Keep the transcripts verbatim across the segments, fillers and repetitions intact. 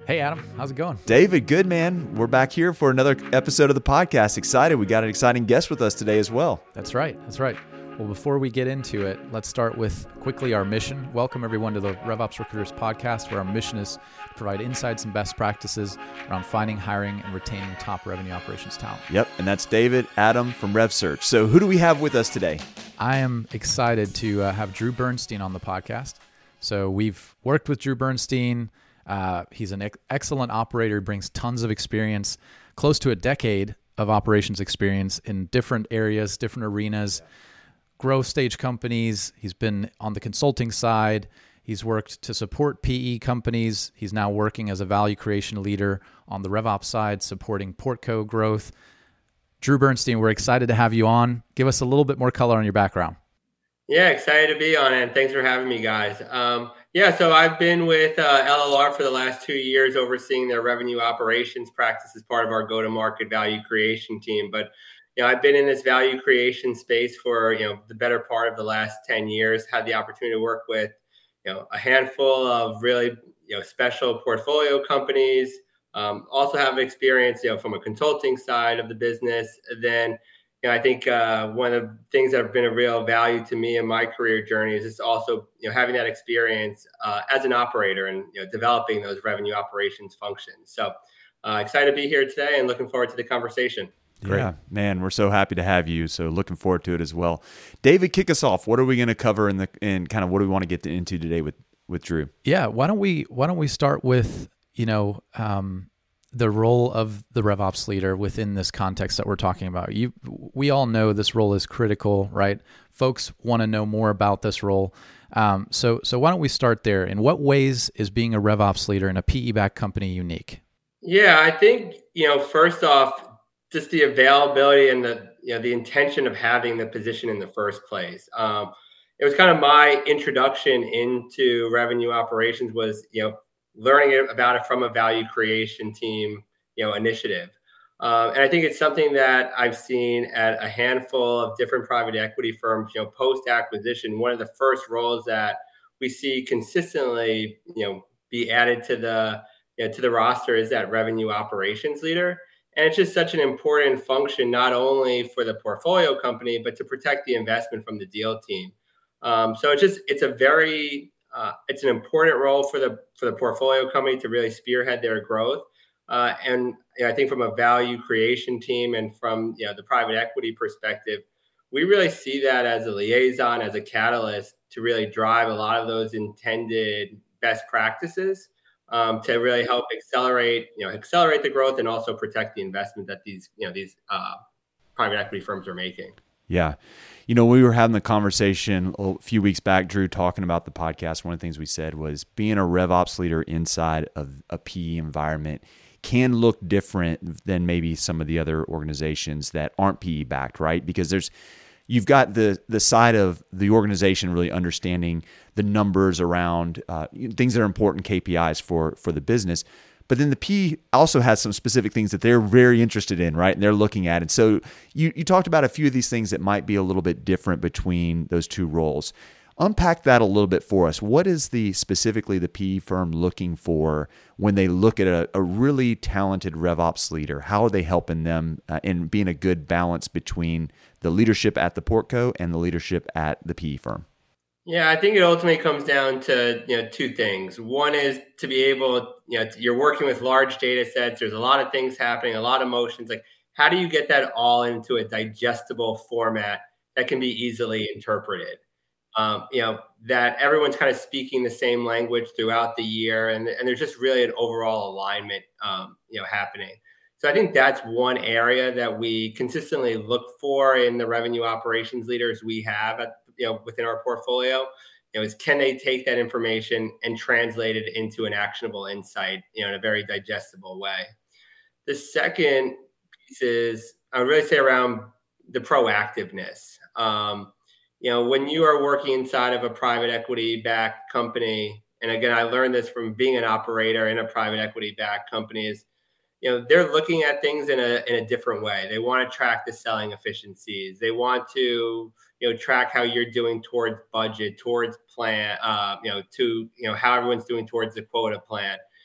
Hey, Adam. How's it going? David, good, man. We're back here for another episode of the podcast. Excited. We got an exciting guest with us today as well. That's right. That's right. Well, before we get into it, let's start with quickly our mission. Welcome, everyone, to the RevOps Recruiters podcast, where our mission is to provide insights and best practices around finding, hiring, and retaining top revenue operations talent. Yep, and that's David, Adam from RevSearch. So who do we have with us today? I am excited to uh, have Drew Bernstein on the podcast. So we've worked with Drew Bernstein. Uh, he's an ex- excellent operator, brings tons of experience, close to a decade of operations experience in different areas, different arenas, growth stage companies. He's been on the consulting side. He's worked to support P E companies. He's now working as a value creation leader on the RevOps side, supporting Portco growth. Drew Bernstein, we're excited to have you on. Give us a little bit more color on your background. Yeah, excited to be on it. And thanks for having me, guys. Um, yeah, so I've been with uh, L L R for the last two years, overseeing their revenue operations practice as part of our go-to-market value creation team. But you know, I've been in this value creation space for you know the better part of the last ten years. Had the opportunity to work with you know a handful of really you know special portfolio companies. Um, also have experience you know from a consulting side of the business. And then. You know, I think uh, one of the things that have been a real value to me in my career journey is just also, you know, having that experience uh, as an operator and, you know, developing those revenue operations functions. So uh, excited to be here today and looking forward to the conversation. Great. Yeah, man, we're so happy to have you. So looking forward to it as well. David, kick us off. What are we going to cover in the in kind of what do we want to get into today with with Drew? Yeah, why don't we why don't we start with, you know, um, the role of the RevOps leader within this context that we're talking about. You, we all know this role is critical, right? Folks want to know more about this role. Um, so, so why don't we start there? In what ways is being a RevOps leader in a P E-backed company unique? Yeah, I think, you know, first off, just the availability and the, you know, the intention of having the position in the first place. Um, it was kind of my introduction into revenue operations was, you know, learning about it from a value creation team, you know, initiative. Um, and I think it's something that I've seen at a handful of different private equity firms, you know, post-acquisition. One of the first roles that we see consistently, you know, be added to the, you know, to the roster is that revenue operations leader. And it's just such an important function, not only for the portfolio company, but to protect the investment from the deal team. Um, so it's just, it's a very, Uh, it's an important role for the for the portfolio company to really spearhead their growth, uh, and you know, I think from a value creation team and from you know the private equity perspective, we really see that as a liaison, as a catalyst to really drive a lot of those intended best practices um, to really help accelerate you know accelerate the growth and also protect the investment that these you know these uh, private equity firms are making. Yeah. You know, we were having the conversation a few weeks back, Drew, talking about the podcast. One of the things we said was being a RevOps leader inside of a P E environment can look different than maybe some of the other organizations that aren't P E-backed, right? Because there's you've got the the side of the organization really understanding the numbers around uh, things that are important K P Is for for the business. But then the P also has some specific things that they're very interested in, right? And they're looking at. And so you, you talked about a few of these things that might be a little bit different between those two roles. Unpack that a little bit for us. What is the specifically the P E firm looking for when they look at a, a really talented RevOps leader? How are they helping them uh, in being a good balance between the leadership at the Portco and the leadership at the P E firm? Yeah, I think it ultimately comes down to you know two things. One is to be able, you know, you're working with large data sets. There's a lot of things happening, a lot of motions. Like, how do you get that all into a digestible format that can be easily interpreted? Um, you know, that everyone's kind of speaking the same language throughout the year, and and there's just really an overall alignment, um, you know, happening. So I think that's one area that we consistently look for in the revenue operations leaders we have at you know within our portfolio. You know, is can they take that information and translate it into an actionable insight, you know, in a very digestible way. The second piece is I would really say around the proactiveness. Um, you know, when you are working inside of a private equity backed company, and again, I learned this from being an operator in a private equity backed company, is you know, they're looking at things in a in a different way. They want to track the selling efficiencies. They want to, you know, track how you're doing towards budget, towards plan, uh, you know, to, you know, how everyone's doing towards the quota plan.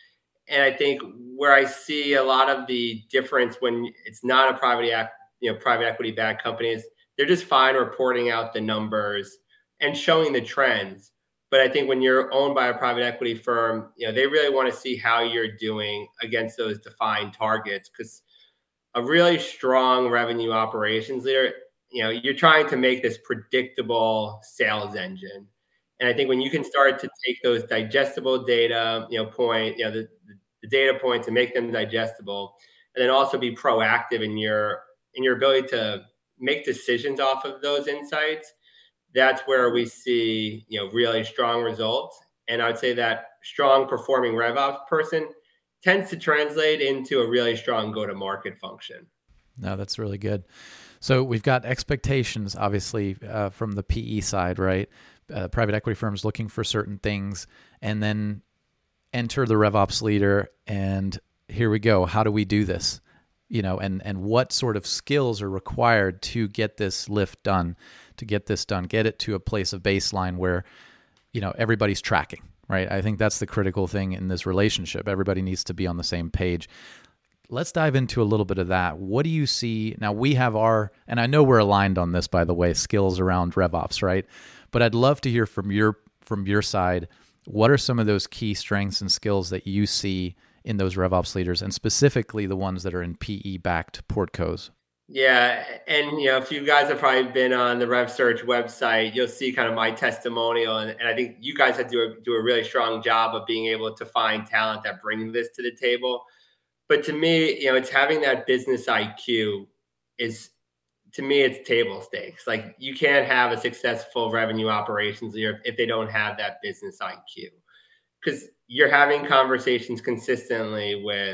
and I think where I see a lot of the difference when it's not a private, you know, private equity backed companies, they're just fine reporting out the numbers and showing the trends. But I think when you're owned by a private equity firm, you know, they really want to see how you're doing against those defined targets, because a really strong revenue operations leader, you know, you're trying to make this predictable sales engine. And I think when you can start to take those digestible data, you know, point, you know, the, the data points and make them digestible, and then also be proactive in your in your ability to make decisions off of those insights, that's where we see, you know, really strong results. And I would say that strong performing RevOps person tends to translate into a really strong go-to-market function. No, that's really good. So we've got expectations, obviously, uh, from the P E side, right? Uh, private equity firms looking for certain things, and then enter the RevOps leader, and here we go. How do we do this? You know, and and what sort of skills are required to get this lift done, to get this done, get it to a place of baseline where, you know, everybody's tracking, right? I think that's the critical thing in this relationship. Everybody needs to be on the same page. Let's dive into a little bit of that. What do you see? Now we have our, and I know we're aligned on this, by the way, skills around RevOps, right? But I'd love to hear from your from your side, what are some of those key strengths and skills that you see in those RevOps leaders, and specifically the ones that are in P E-backed portcos? Yeah, and you know, if you guys have probably been on the RevSearch website, you'll see kind of my testimonial, and, and I think you guys have to do a, do a really strong job of being able to find talent that bring this to the table. But to me, you know, it's having that business I Q is, to me, it's table stakes. Like, you can't have a successful revenue operations leader if they don't have that business I Q, because you're having conversations consistently with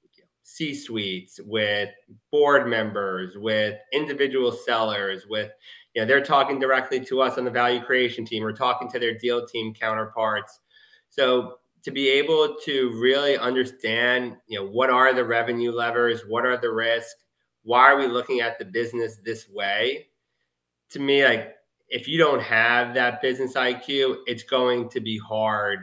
C-suites, with board members, with individual sellers, with, you know, they're talking directly to us on the value creation team, or talking to their deal team counterparts. So to be able to really understand, you know, what are the revenue levers, what are the risks, why are we looking at the business this way? To me, like, if you don't have that business I Q, it's going to be hard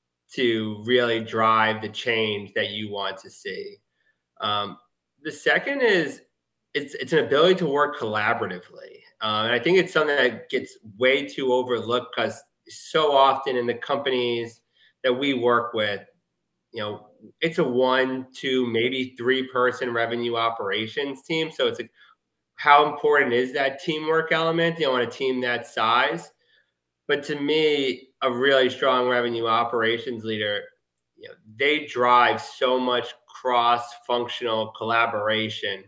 to really drive the change that you want to see. Um, the second is it's it's an ability to work collaboratively. Uh, and I think it's something that gets way too overlooked, because so often in the companies that we work with, you know, it's a one, two, maybe three person revenue operations team. So it's like, how important is that teamwork element, you know, on a team that size? But to me, a really strong revenue operations leader, you know, they drive so much cross-functional collaboration,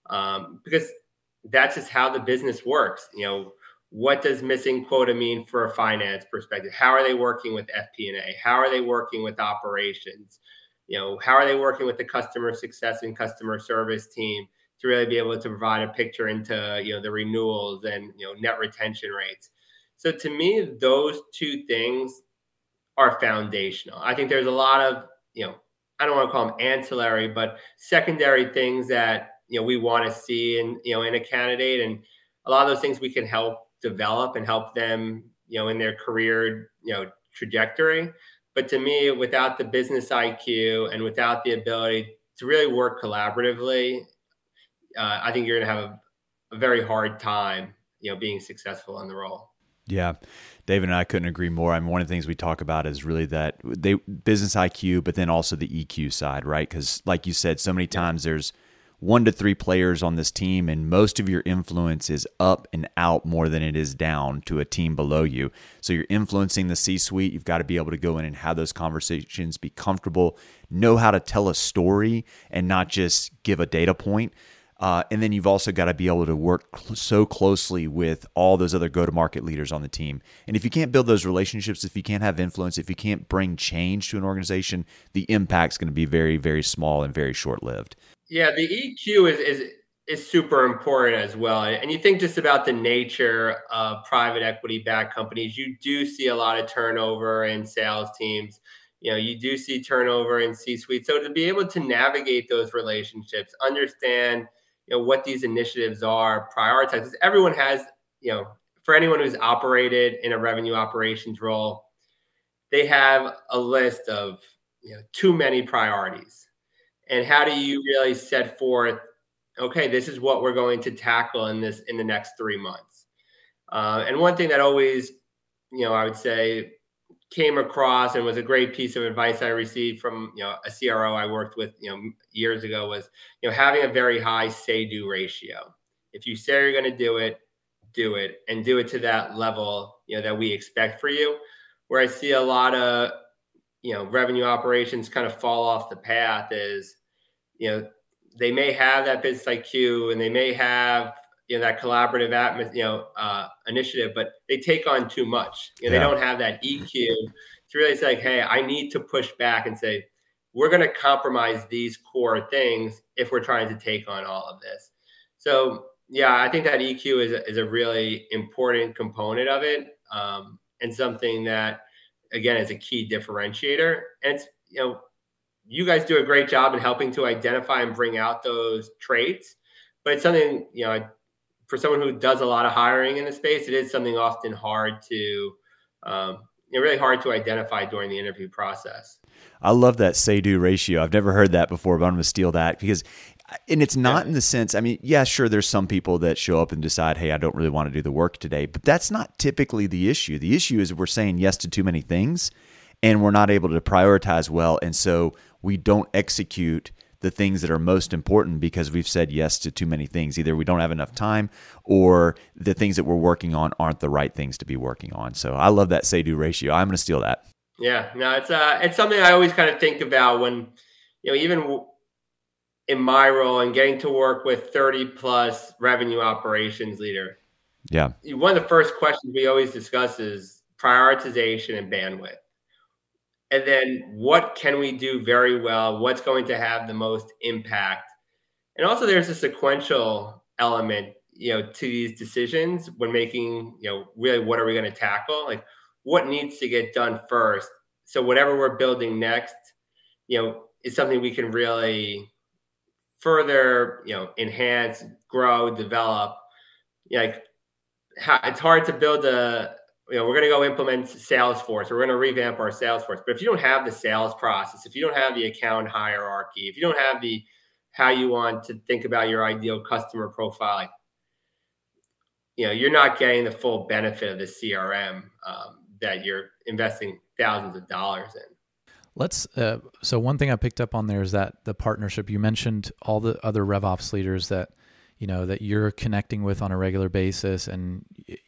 um, because that's just how the business works. You know, what does missing quota mean for a finance perspective? How are they working with F P and A? How are they working with operations? You know, how are they working with the customer success and customer service team to really be able to provide a picture into, you know, the renewals and, you know, net retention rates? So to me, those two things are foundational. I think there's a lot of, you know, I don't want to call them ancillary, but secondary things that, you know, we want to see in, you know, in a candidate. And a lot of those things we can help develop and help them, you know, in their career, you know, trajectory. But to me, without the business I Q and without the ability to really work collaboratively, uh, I think you're going to have a, a very hard time, you know, being successful in the role. Yeah. David and I couldn't agree more. I mean, one of the things we talk about is really that they business I Q, but then also the E Q side, right? Because like you said, so many times there's one to three players on this team, and most of your influence is up and out more than it is down to a team below you. So you're influencing the C-suite. You've got to be able to go in and have those conversations, be comfortable, know how to tell a story and not just give a data point. Uh, and then you've also got to be able to work cl- so closely with all those other go-to-market leaders on the team. And if you can't build those relationships, if you can't have influence, if you can't bring change to an organization, the impact's going to be very, very small and very short-lived. Yeah, the E Q is is is super important as well. And you think just about the nature of private equity-backed companies, you do see a lot of turnover in sales teams. You know, you do see turnover in C-suite. So to be able to navigate those relationships, understand, you know, what these initiatives are, prioritize. Everyone has, you know, for anyone who's operated in a revenue operations role, they have a list of you know, too many priorities. And how do you really set forth, okay, this is what we're going to tackle in this in the next three months. Uh, and one thing that always, you know, I would say came across and was a great piece of advice I received from, you know, a C R O I worked with, you know, years ago was, you know, having a very high say-do ratio. If you say you're going to do it, do it, and do it to that level, you know, that we expect for you. Where I see a lot of, you know, revenue operations kind of fall off the path is, you know, they may have that business I Q and they may have, you know, that collaborative atmosphere, you know, uh, initiative, but they take on too much. You know, yeah. They don't have that E Q to really say, like, hey, I need to push back and say, we're going to compromise these core things if we're trying to take on all of this. So, yeah, I think that E Q is a, is a really important component of it, um, and something that, again, is a key differentiator. And it's, you know, you guys do a great job in helping to identify and bring out those traits, but it's something, you know, for someone who does a lot of hiring in the space, it is something often hard to, um, you know, really hard to identify during the interview process. I love that say-do ratio. I've never heard that before, but I'm going to steal that because, and it's not yeah. in the sense, I mean, yeah, sure, there's some people that show up and decide, hey, I don't really want to do the work today, but that's not typically the issue. The issue is we're saying yes to too many things and we're not able to prioritize well. And so we don't execute the things that are most important because we've said yes to too many things. Either we don't have enough time or the things that we're working on aren't the right things to be working on. So I love that say-do ratio. I'm going to steal that. Yeah, no, it's uh, it's something I always kind of think about when, you know, even w- in my role and getting to work with thirty plus revenue operations leader. Yeah. One of the first questions we always discuss is prioritization and bandwidth. And then what can we do very well? What's going to have the most impact? And also there's a sequential element, you know, to these decisions when making, you know, really what are we going to tackle? Like what needs to get done first? So whatever we're building next, you know, is something we can really further, you know, enhance, grow, develop. You know, like how, it's hard to build a, you know, we're going to go implement Salesforce. We're going to revamp our Salesforce. But if you don't have the sales process, if you don't have the account hierarchy, if you don't have the how you want to think about your ideal customer profile, like, you know, you're not getting the full benefit of the C R M um, that you're investing thousands of dollars in. Let's. Uh, so one thing I picked up on there is that the partnership. You mentioned all the other RevOps leaders that, you know, that you're connecting with on a regular basis, and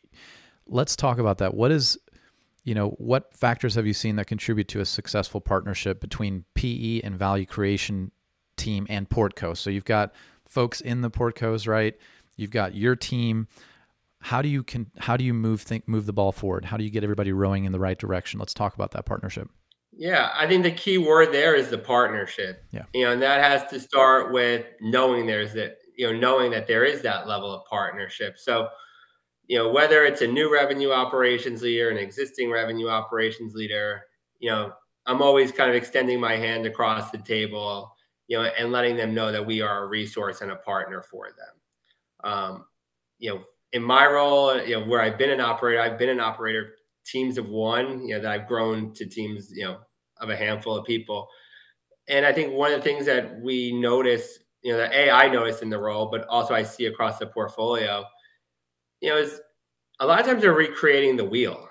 let's talk about that. What is, you know, what factors have you seen that contribute to a successful partnership between P E and value creation team and Portco? So you've got folks in the Portcos, right? You've got your team. How do you can how do you move think move the ball forward? How do you get everybody rowing in the right direction? Let's talk about that partnership. Yeah, I think the key word there is the partnership. Yeah, you know, and that has to start with knowing there's that, you know, knowing that there is that level of partnership. So, you know, whether it's a new revenue operations leader, an existing revenue operations leader, you know, I'm always kind of extending my hand across the table, you know, and letting them know that we are a resource and a partner for them. Um, you know, in my role, you know, where I've been an operator, I've been an operator, teams of one, you know, that I've grown to teams, you know, of a handful of people. And I think one of the things that we notice, you know, that A, I noticed in the role, but also I see across the portfolio, you know, is a lot of times they're recreating the wheel,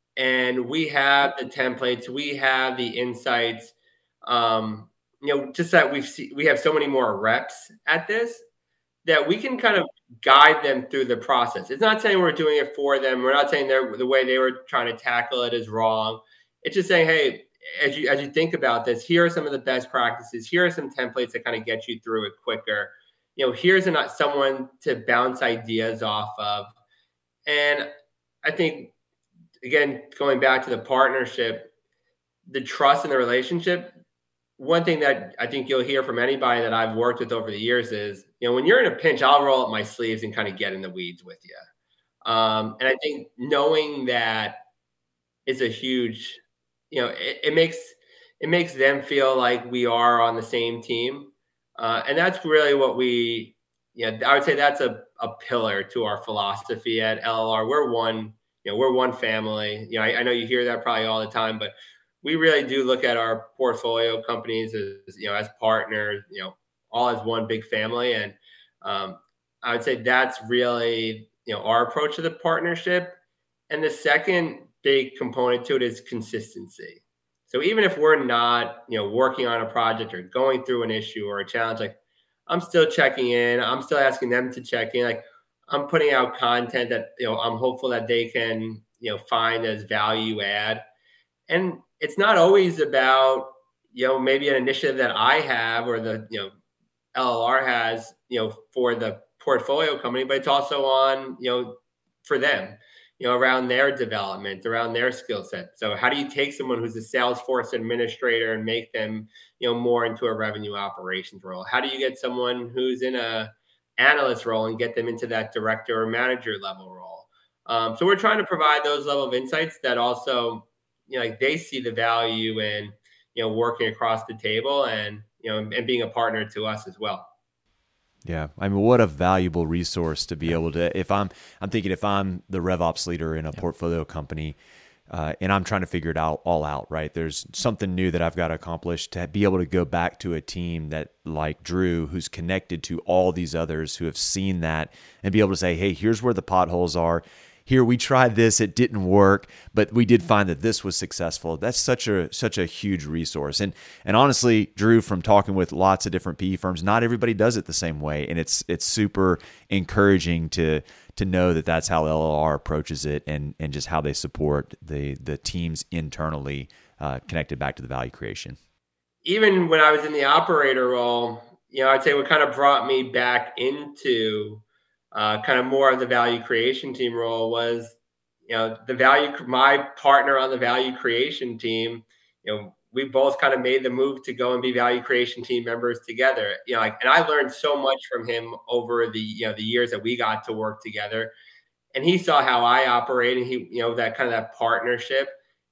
and we have the templates, we have the insights, um, you know, just that we've seen, we have so many more reps at this that we can kind of guide them through the process. It's not saying we're doing it for them. We're not saying they're the way they were trying to tackle it is wrong. It's just saying, hey, as you, as you think about this, here are some of the best practices. Here are some templates that kind of get you through it quicker. You know, here's a, someone to bounce ideas off of. And I think, again, going back to the partnership, the trust in the relationship, one thing that I think you'll hear from anybody that I've worked with over the years is, you know, when you're in a pinch, I'll roll up my sleeves and kind of get in the weeds with you. Um, and I think knowing that is a huge, you know, it, it makes it makes them feel like we are on the same team. Uh, and that's really what we, you know, I would say that's a, a pillar to our philosophy at L L R. We're one, you know, we're one family. You know, I, I know you hear that probably all the time, but we really do look at our portfolio companies as, you know, as partners, you know, all as one big family. And um, I would say that's really, you know, our approach to the partnership. And the second big component to it is consistency. So even if we're not, you know, working on a project or going through an issue or a challenge, like I'm still checking in, I'm still asking them to check in. Like I'm putting out content that, you know, I'm hopeful that they can, you know, find as value add. And it's not always about, you know, maybe an initiative that I have or the, you know, L L R has, you know, for the portfolio company, but it's also on, you know, for them, you know, around their development, around their skill set. So how do you take someone who's a Salesforce administrator and make them, you know, more into a revenue operations role? How do you get someone who's in a analyst role and get them into that director or manager level role? Um, so we're trying to provide those level of insights that also, you know, like they see the value in, you know, working across the table and, you know, and being a partner to us as well. Yeah. I mean, what a valuable resource to be able to, if I'm, I'm thinking if I'm the RevOps leader in a yeah. portfolio company uh, and I'm trying to figure it out all out, right? There's something new that I've got to accomplish to be able to go back to a team that like Drew, who's connected to all these others who have seen that and be able to say, hey, here's where the potholes are. Here, we tried this, it didn't work, but we did find that this was successful. That's such a such a huge resource. And and honestly, Drew, from talking with lots of different P E firms, not everybody does it the same way. And it's it's super encouraging to to know that that's how L L R approaches it and and just how they support the the teams internally uh, connected back to the value creation. Even when I was in the operator role, you know, I'd say what kind of brought me back into Uh, kind of more of the value creation team role was, you know, the value, my partner on the value creation team, you know, we both kind of made the move to go and be value creation team members together, you know, like, and I learned so much from him over the, you know, the years that we got to work together, and he saw how I operate and he, you know, that kind of that partnership.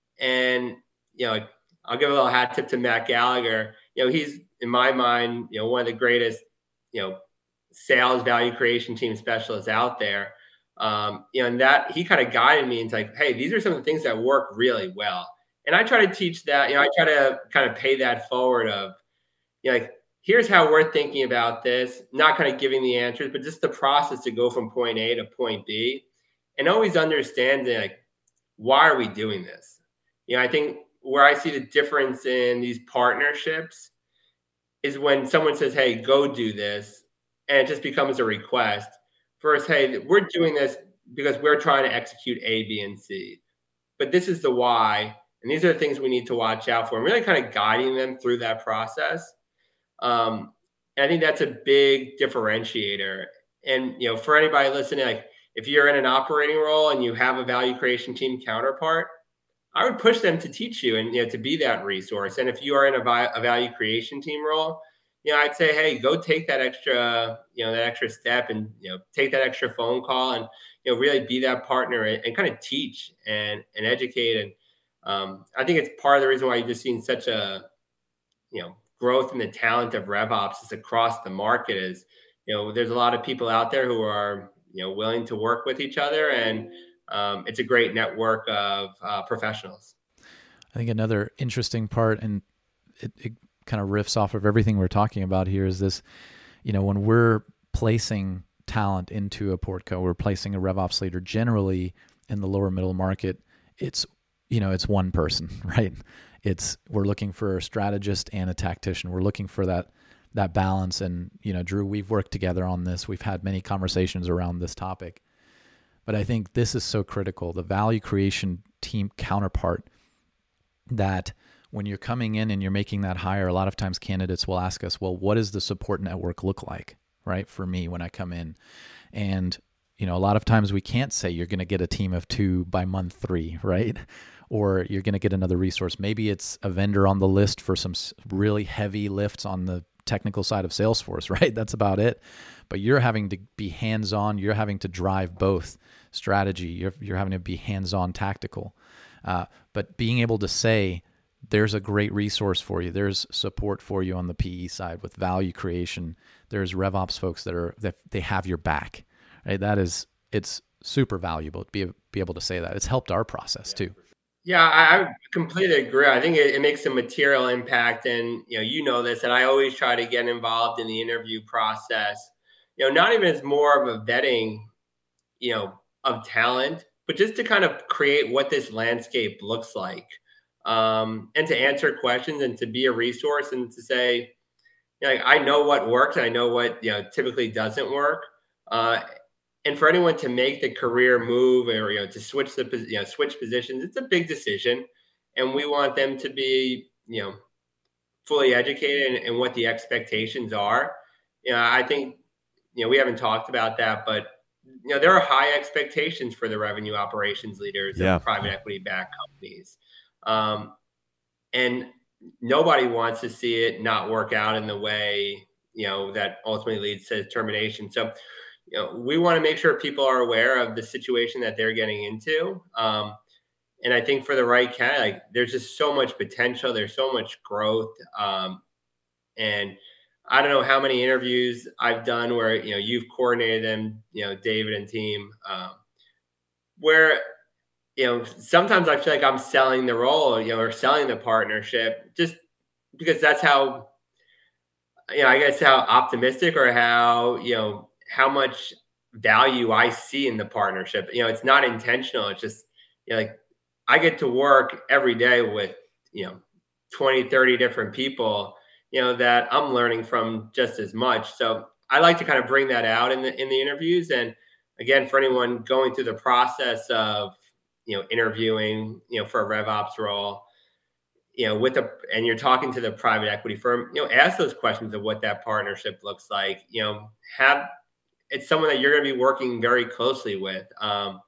And, you know, I'll give a little hat tip to Matt Gallagher. You know, he's in my mind, you know, one of the greatest, you know, sales value creation team specialists out there. Um, you know, and that he kind of guided me into like, hey, these are some of the things that work really well. And I try to teach that, you know, I try to kind of pay that forward of, you know, like, here's how we're thinking about this, not kind of giving the answers, but just the process to go from point A to point B and always understanding like, why are we doing this? You know, I think where I see the difference in these partnerships is when someone says, hey, go do this. And it just becomes a request. First, hey, we're doing this because we're trying to execute A, B, and C. But this is the why. And these are the things we need to watch out for. And really kind of guiding them through that process. Um, and I think that's a big differentiator. And, you know, for anybody listening, like if you're in an operating role and you have a value creation team counterpart, I would push them to teach you and, you know, to be that resource. And if you are in a, vi- a value creation team role, you know, I'd say, hey, go take that extra, you know, that extra step and, you know, take that extra phone call and, you know, really be that partner and, and kind of teach and, and educate. And um, I think it's part of the reason why you've just seen such a, you know, growth in the talent of RevOps is across the market is, you know, there's a lot of people out there who are, you know, willing to work with each other. And um, it's a great network of uh, professionals. I think another interesting part, and it, it kind of riffs off of everything we're talking about here, is this, you know, when we're placing talent into a portco, we're placing a RevOps leader generally in the lower middle market, it's, you know, it's one person, right? It's, we're looking for a strategist and a tactician. We're looking for that, that balance. And, you know, Drew, we've worked together on this. We've had many conversations around this topic, but I think this is so critical. The value creation team counterpart, that when you're coming in and you're making that hire, a lot of times candidates will ask us, well, what does the support network look like, right? For me, when I come in. And, you know, a lot of times we can't say you're going to get a team of two by month three, right? Or you're going to get another resource. Maybe it's a vendor on the list for some really heavy lifts on the technical side of Salesforce, right? That's about it. But you're having to be hands-on. You're having to drive both strategy. You're, you're having to be hands-on tactical. Uh, but being able to say, there's a great resource for you. There's support for you on the P E side with value creation. There's RevOps folks that are, that they have your back, right? That is, it's super valuable to be, be able to say that. It's helped our process too. Yeah, I, I completely agree. I think it, it makes a material impact, and you know, you know this, and I always try to get involved in the interview process. You know, not even as more of a vetting, you know, of talent, but just to kind of create what this landscape looks like, um, and to answer questions and to be a resource and to say, you know, I know what works, and I know what you know typically doesn't work. Uh, and for anyone to make the career move or you know to switch the you know switch positions, it's a big decision, and we want them to be you know fully educated in, in what the expectations are. You know, I think you know we haven't talked about that, but you know there are high expectations for the revenue operations leaders Yeah. of private equity backed companies, um, and nobody wants to see it not work out in the way you know that ultimately leads to termination. So you know, we want to make sure people are aware of the situation that they're getting into. Um, and I think for the right candidate, like, there's just so much potential. There's so much growth. Um, and I don't know how many interviews I've done where, you know, you've coordinated them, you know, David and team, um, where, you know, sometimes I feel like I'm selling the role, you know, or selling the partnership just because that's how, you know, I guess how optimistic or how, you know, how much value I see in the partnership. You know, it's not intentional. It's just, you know, like I get to work every day with, you know, twenty, thirty different people, you know, that I'm learning from just as much. So I like to kind of bring that out in the, in the interviews. And again, for anyone going through the process of, you know, interviewing, you know, for a RevOps role, you know, with a, and you're talking to the private equity firm, you know, ask those questions of what that partnership looks like, you know, have, it's someone that you're going to be working very closely with. Um,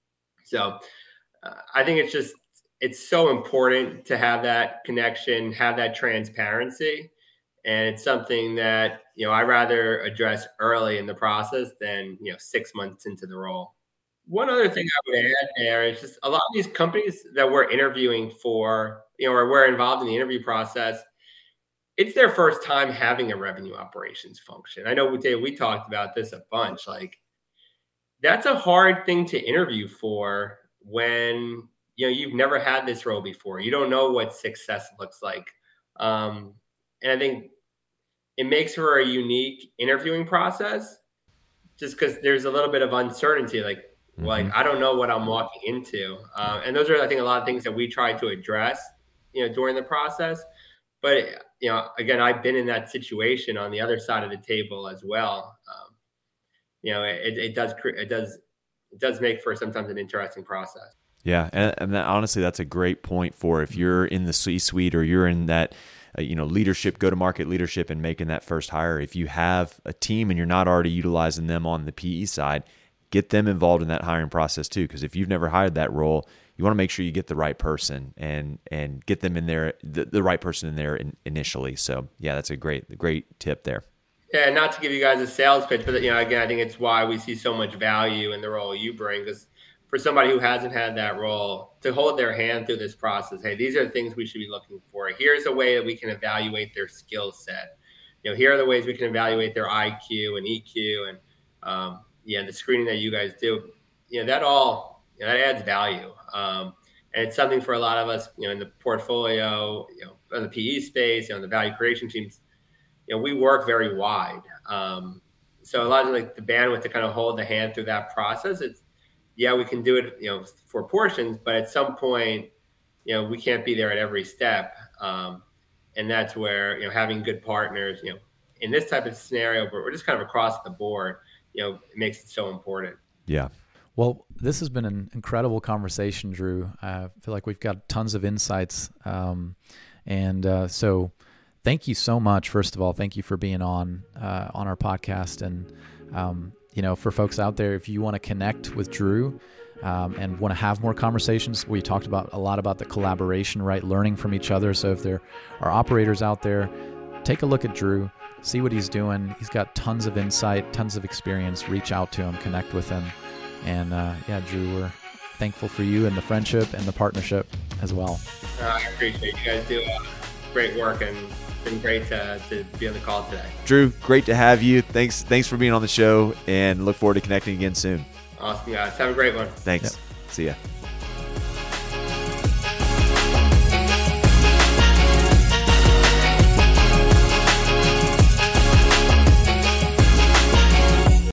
so uh, I think it's just, it's so important to have that connection, have that transparency. And it's something that, you know, I rather address early in the process than, you know, six months into the role. One other thing I would add there is just a lot of these companies that we're interviewing for, you know, or we're involved in the interview process, it's their first time having a revenue operations function. I know, Dave, we talked about this a bunch. Like, that's a hard thing to interview for when, you know, you've never had this role before. You don't know what success looks like. Um, and I think it makes for a unique interviewing process just because there's a little bit of uncertainty. Like, mm-hmm. like I don't know what I'm walking into. Uh, and those are, I think, a lot of things that we try to address, you know, during the process. But, you know, again, I've been in that situation on the other side of the table as well. Um, you know, it, it does, it does, it does make for sometimes an interesting process. Yeah. And, and that, honestly, that's a great point for if you're in the C-suite or you're in that, uh, you know, leadership, go-to-market leadership and making that first hire. If you have a team and you're not already utilizing them on the P E side, get them involved in that hiring process too. Because if you've never hired that role, you want to make sure you get the right person and and get them in there, the, the right person in there in, initially. So yeah, that's a great great tip there. Yeah, not to give you guys a sales pitch, but you know, again, I think it's why we see so much value in the role you bring. Because for somebody who hasn't had that role, to hold their hand through this process, hey, these are the things we should be looking for. Here's a way that we can evaluate their skill set. You know, here are the ways we can evaluate their I Q and E Q and um, yeah, the screening that you guys do. You know, that all you know, that adds value. Um, and it's something for a lot of us, you know, in the portfolio, you know, in the P E space, you know, the value creation teams, you know, we work very wide. Um, so a lot of like the bandwidth to kind of hold the hand through that process. It's, yeah, we can do it, you know, for portions, but at some point, you know, we can't be there at every step. Um, and that's where, you know, having good partners, you know, in this type of scenario, but we're just kind of across the board, you know, it makes it so important. Yeah. Well, this has been an incredible conversation, Drew. I feel like we've got tons of insights. Um, and uh, so thank you so much. First of all, thank you for being on uh, on our podcast. And, um, you know, for folks out there, if you want to connect with Drew um, and want to have more conversations, we talked about a lot about the collaboration, right? Learning from each other. So if there are operators out there, take a look at Drew, see what he's doing. He's got tons of insight, tons of experience. Reach out to him, connect with him. And uh, yeah, Drew, we're thankful for you and the friendship and the partnership as well. Uh, I appreciate it. You guys do uh, great work, and it's been great to, to be on the call today. Drew, great to have you. Thanks thanks for being on the show, and look forward to connecting again soon. Awesome, guys. Have a great one. Thanks. Yep. See ya.